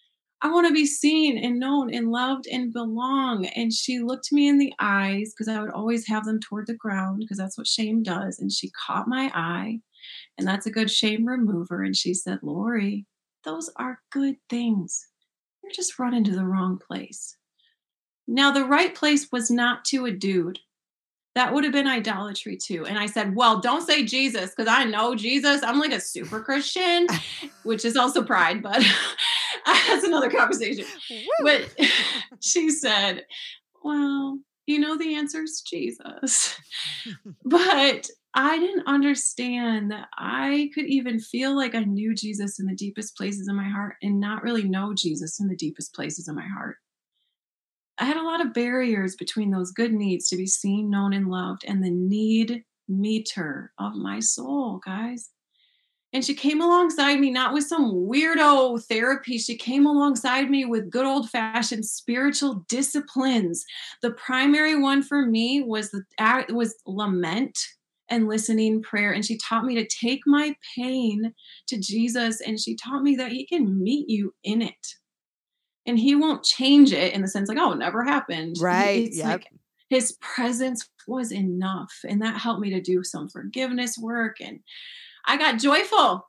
I want to be seen and known and loved and belong. And she looked me in the eyes because I would always have them toward the ground because that's what shame does. And she caught my eye, and that's a good shame remover. And she said, Lori, those are good things. You're just running to the wrong place. Now, the right place was not to a dude. That would have been idolatry too. And I said, well, don't say Jesus because I know Jesus. I'm like a super Christian, which is also pride, but that's another conversation. But she said, well, you know, the answer is Jesus. But I didn't understand that I could even feel like I knew Jesus in the deepest places of my heart and not really know Jesus in the deepest places of my heart. I had a lot of barriers between those good needs to be seen, known, and loved and the need meter of my soul, guys. And she came alongside me, not with some weirdo therapy. She came alongside me with good old fashioned spiritual disciplines. The primary one for me was lament and listening prayer. And she taught me to take my pain to Jesus. And she taught me that he can meet you in it. And he won't change it in the sense like, oh, it never happened. Right. It's like his presence was enough. And that helped me to do some forgiveness work. And I got joyful.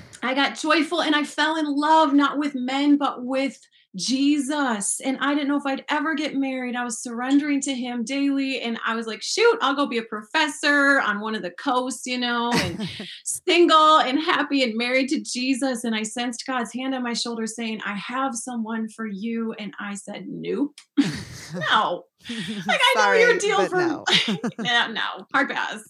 And I fell in love, not with men, but with Jesus. And I didn't know if I'd ever get married. I was surrendering to him daily. And I was like, shoot, I'll go be a professor on one of the coasts, you know, and single and happy and married to Jesus. And I sensed God's hand on my shoulder saying, I have someone for you. And I said, nope, no. Like, I know your deal for no. No, hard pass.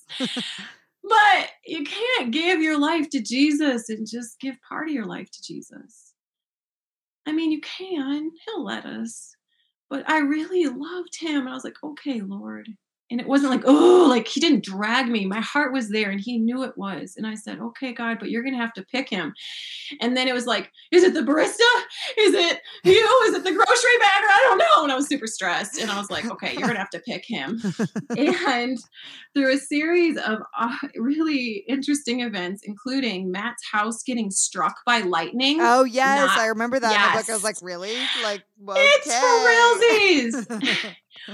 But you can't give your life to Jesus and just give part of your life to Jesus. I mean, you can. He'll let us. But I really loved him. And I was like, okay, Lord. And it wasn't like, oh, like he didn't drag me. My heart was there and he knew it was. And I said, okay, God, but you're going to have to pick him. And then it was like, is it the barista? Is it you? Is it the grocery bagger? I don't know. And I was super stressed. And I was like, okay, you're going to have to pick him. And through a series of really interesting events, including Matt's house getting struck by lightning. Oh, yes. I remember that in the book. I was like, really? Like, okay. It's for realsies.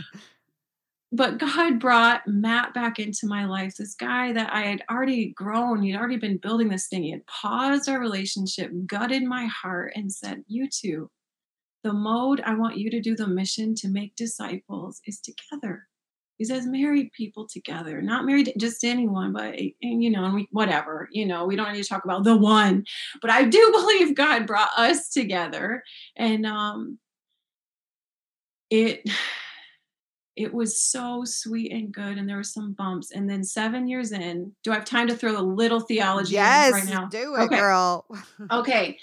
But God brought Matt back into my life, this guy that I had already grown. He'd already been building this thing. He had paused our relationship, gutted my heart, and said, you two, the mode I want you to do the mission to make disciples is together. He says married people together, not married to just anyone, but, you know, whatever, you know, we don't need to talk about the one. But I do believe God brought us together. And it was so sweet and good. And there were some bumps. And then 7 years in, do I have time to throw a little theology in right now? Yes, do it, girl. Okay.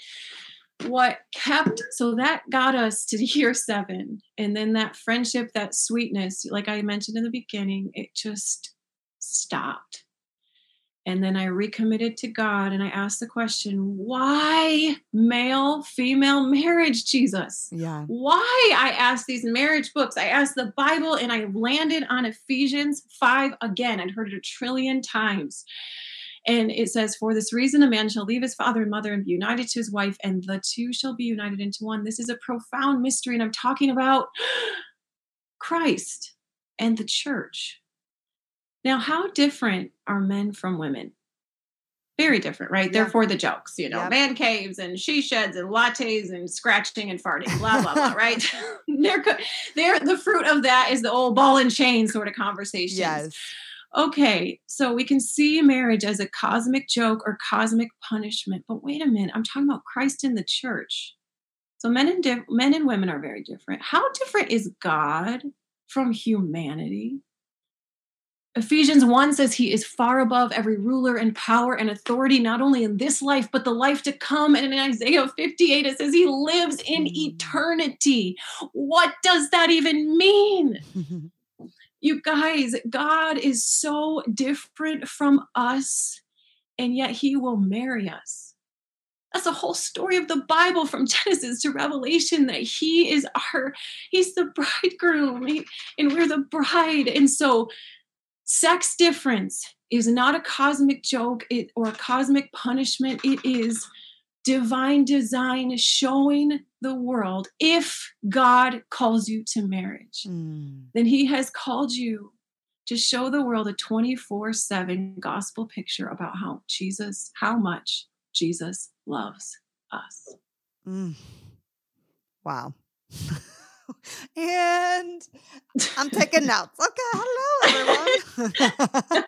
So that got us to year 7. And then that friendship, that sweetness, like I mentioned in the beginning, it just stopped. And then I recommitted to God and I asked the question, why male, female marriage, Jesus? Yeah. Why? I asked these marriage books. I asked the Bible and I landed on Ephesians 5 again. I'd heard it 1 trillion times. And it says, for this reason, a man shall leave his father and mother and be united to his wife, and the two shall be united into one. This is a profound mystery. And I'm talking about Christ and the church. Now, how different are men from women? Very different, right? Yeah. Therefore, the jokes, you know, yep. Man caves and she sheds and lattes and scratching and farting, blah, blah, blah, right? They're the fruit of that is the old ball and chain sort of conversation. Yes. Okay, so we can see marriage as a cosmic joke or cosmic punishment. But wait a minute, I'm talking about Christ in the church. So men and women are very different. How different is God from humanity? Ephesians 1 says he is far above every ruler and power and authority, not only in this life, but the life to come. And in Isaiah 58, it says he lives in eternity. What does that even mean? You guys, God is so different from us, and yet he will marry us. That's the whole story of the Bible from Genesis to Revelation, that he's the bridegroom, and we're the bride. And so sex difference is not a cosmic joke or a cosmic punishment. It is divine design showing the world, if God calls you to marriage, then he has called you to show the world a 24/7 gospel picture about how much Jesus loves us. Wow. And I'm taking notes. Okay, hello everyone.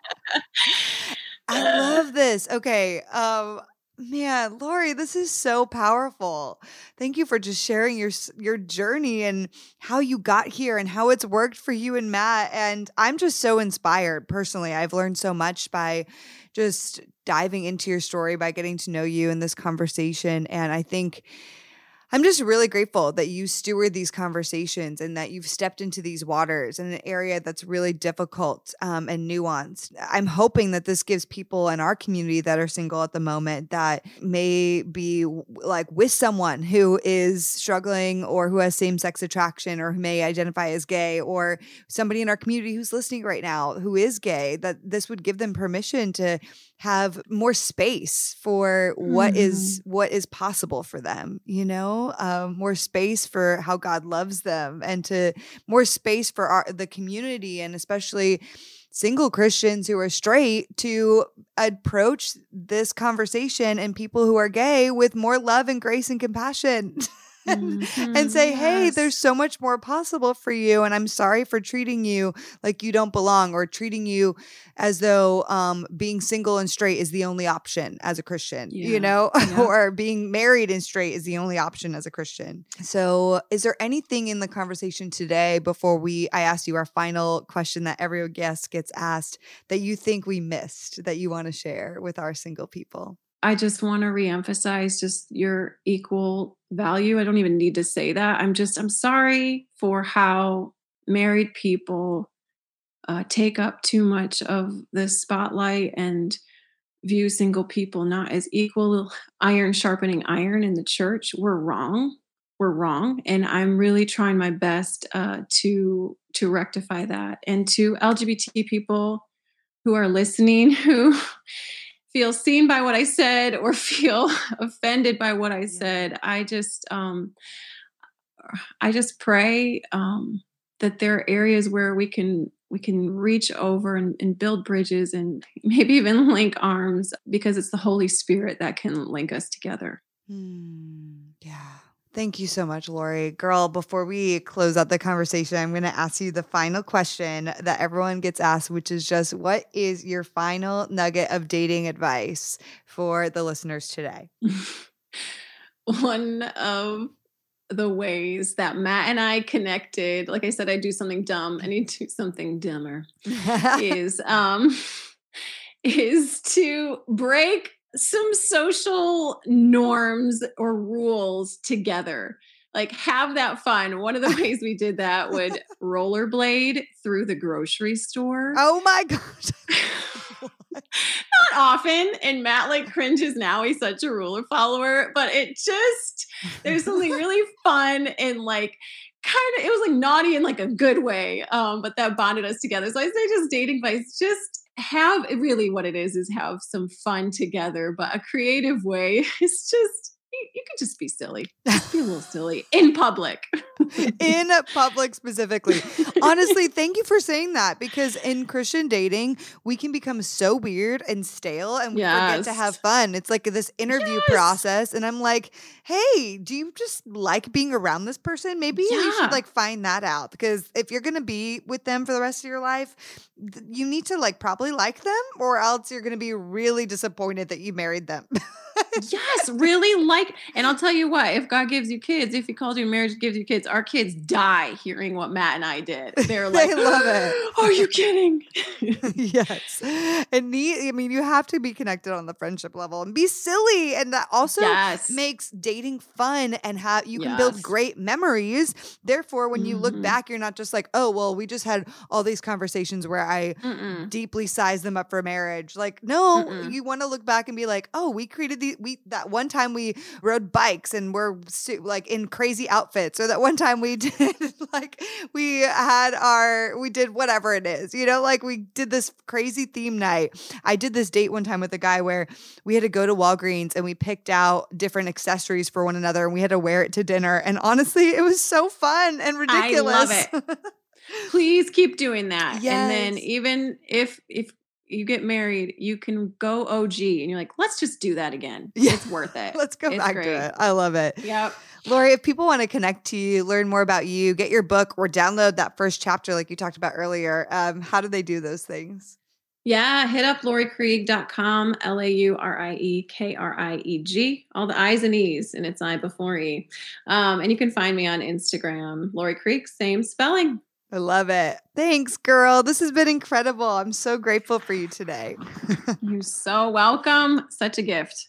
I love this. Okay. Man, Lori, this is so powerful. Thank you for just sharing your journey and how you got here and how it's worked for you and Matt. And I'm just so inspired personally. I've learned so much by just diving into your story, by getting to know you in this conversation. And I think I'm just really grateful that you steward these conversations and that you've stepped into these waters in an area that's really difficult and nuanced. I'm hoping that this gives people in our community that are single at the moment that may be like with someone who is struggling or who has same-sex attraction or who may identify as gay, or somebody in our community who's listening right now who is gay, that this would give them permission to have more space for what is possible for them, more space for how God loves them, and to more space for the community, and especially single Christians who are straight, to approach this conversation and people who are gay with more love and grace and compassion. And say, hey, there's so much more possible for you. And I'm sorry for treating you like you don't belong, or treating you as though being single and straight is the only option as a Christian, or being married and straight is the only option as a Christian. So is there anything in the conversation today, before I ask you our final question that every guest gets asked, that you think we missed, that you want to share with our single people? I just want to reemphasize just your equal value. I don't even need to say that. I'm sorry for how married people take up too much of the spotlight and view single people not as equal, iron sharpening iron in the church. We're wrong. And I'm really trying my best to rectify that. And to LGBT people who are listening, who feel seen by what I said or feel offended by what I said, I just pray that there are areas where we can reach over and build bridges and maybe even link arms, because it's the Holy Spirit that can link us together. Yeah. Thank you so much, Lori. Girl, before we close out the conversation, I'm going to ask you the final question that everyone gets asked, which is just, what is your final nugget of dating advice for the listeners today? One of the ways that Matt and I connected, like I said, I do something dumb, I need to do something dumber, is to break some social norms or rules together. Like, have that fun. One of the ways we did that would rollerblade through the grocery store. Oh my gosh. Not often. And Matt cringes now. He's such a ruler follower, but there's something really fun and it was naughty in a good way. But that bonded us together. So I say just dating advice, just have, really what it is have some fun together, but a creative way. It's just, you can just be silly. Just be a little silly in public. In public specifically. Honestly, thank you for saying that, because in Christian dating, we can become so weird and stale, and we forget to have fun. It's like this interview process, and I'm like, hey, do you just like being around this person? Maybe you should find that out, because if you're going to be with them for the rest of your life, you need to probably like them, or else you're going to be really disappointed that you married them. Yes, really and I'll tell you what, if God gives you kids, if he calls you in marriage, gives you kids, our kids die hearing what Matt and I did. They're they love it. Are you kidding? Yes. And you have to be connected on the friendship level and be silly. And that also makes dating fun, and you can build great memories. Therefore, when you look back, you're not just like, oh, well, we just had all these conversations where I deeply sized them up for marriage. No, you want to look back and be like, oh, we that one time we rode bikes and we're like in crazy outfits, or that one time we did like we did whatever it is, like we did this crazy theme night. I did this date one time with a guy where we had to go to Walgreens and we picked out different accessories for one another and we had to wear it to dinner. And honestly, it was so fun and ridiculous. I love it. Please keep doing that. Yes. And then even if you get married, you can go OG and you're like, let's just do that again. Yeah. It's worth it. Let's go back to it. I love it. Yep. Lori, if people want to connect to you, learn more about you, get your book, or download that first chapter like you talked about earlier, how do they do those things? Yeah, hit up LoriKrieg.com, LaurieKrieg, all the I's and E's, and it's I before E. And you can find me on Instagram, Lori Krieg, same spelling. I love it. Thanks, girl. This has been incredible. I'm so grateful for you today. You're so welcome. Such a gift.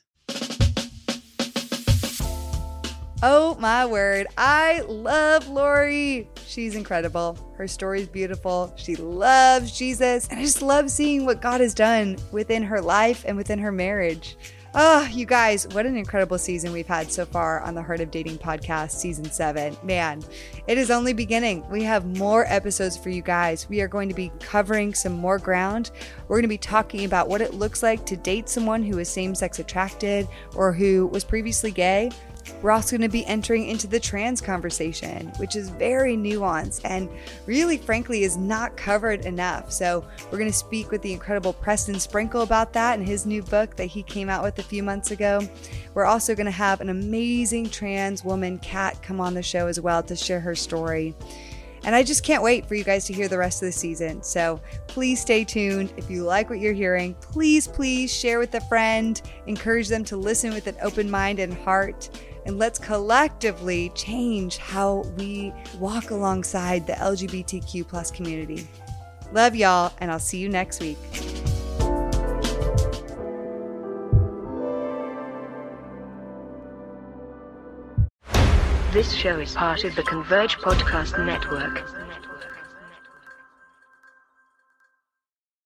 Oh my word. I love Lori. She's incredible. Her story's beautiful. She loves Jesus. And I just love seeing what God has done within her life and within her marriage. Oh, you guys, what an incredible season we've had so far on the Heart of Dating podcast, season 7. Man, it is only beginning. We have more episodes for you guys. We are going to be covering some more ground. We're going to be talking about what it looks like to date someone who is same-sex attracted or who was previously gay. We're also going to be entering into the trans conversation, which is very nuanced and really, frankly, is not covered enough. So we're going to speak with the incredible Preston Sprinkle about that in his new book that he came out with a few months ago. We're also going to have an amazing trans woman, Kat, come on the show as well to share her story. And I just can't wait for you guys to hear the rest of the season. So please stay tuned. If you like what you're hearing, please share with a friend. Encourage them to listen with an open mind and heart. And let's collectively change how we walk alongside the LGBTQ plus community. Love y'all, and I'll see you next week. This show is part of the Converge Podcast Network.